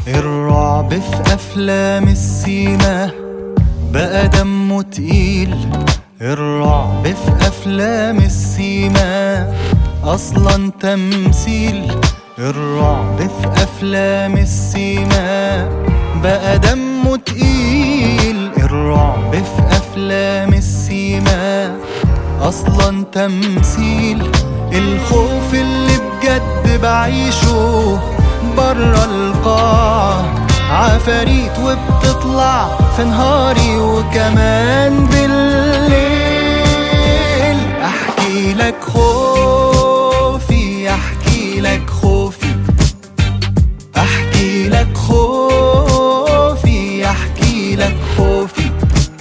الرعب في أفلام السينما بقى دمه تقيل. الرعب في أفلام السينما أصلا تمثيل. الرعب في أفلام السينما بقى دمه تقيل. الرعب في أفلام السينما أصلا تمثيل. الخوف اللي بجد بعيشه برا القاعة عفاريت وبتطلع في نهاري وكمان بالليل. احكي لك خوفي، احكي لك خوفي، احكي لك خوفي، احكي لك خوفي،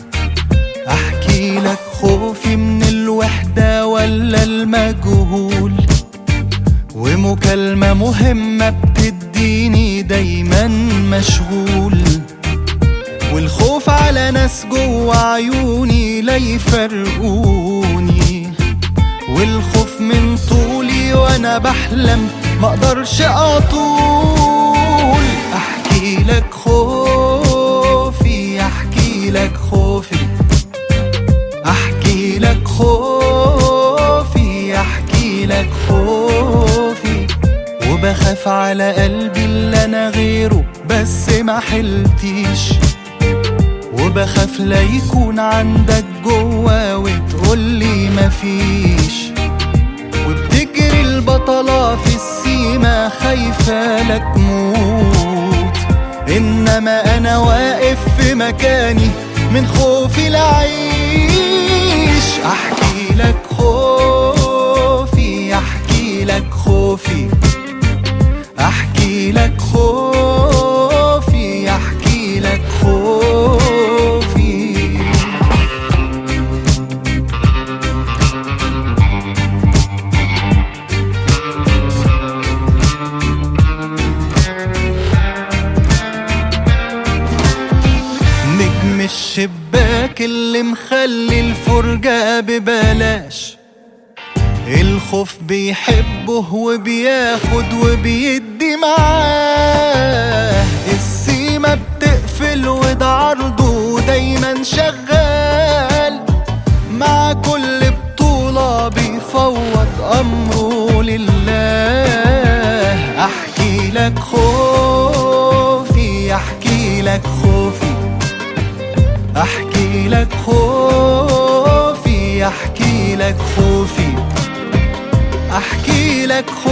احكي لك خوفي من الوحدة ولا المجهول، ومكالمة مهمة بتديني دايما مشغول، والخوف على ناس جوا عيوني لا يفرقوني، والخوف من طولي وانا بحلم مقدرش اطول. احكي لك خوفي، احكي لك خوفي، احكي لك خوفي، احكي لك خوفي، وبخاف على قلبي اللي انا غيره بس ما حلتيش، وبخاف لا يكون عندك جوا وتقولي مفيش، وبتجري البطلة في السيما خايفة لك موت، انما انا واقف في مكاني من خوفي لعيش. احكي لك خوفي، احكي لك خوفي، احكي لك خوفي، احكي لك خوفي. نجم الشباك اللي مخلي الفرجة ببلاش، الخوف بيحبه وبياخد وبيدي معاه، السيما بتقفل وده عرضه دايما شغال، مع كل بطولة بيفوض أمره لله. أحكي لك خوفي، أحكي لك خوفي، أحكي لك خوفي، أحكي لك خوفي، احكي لك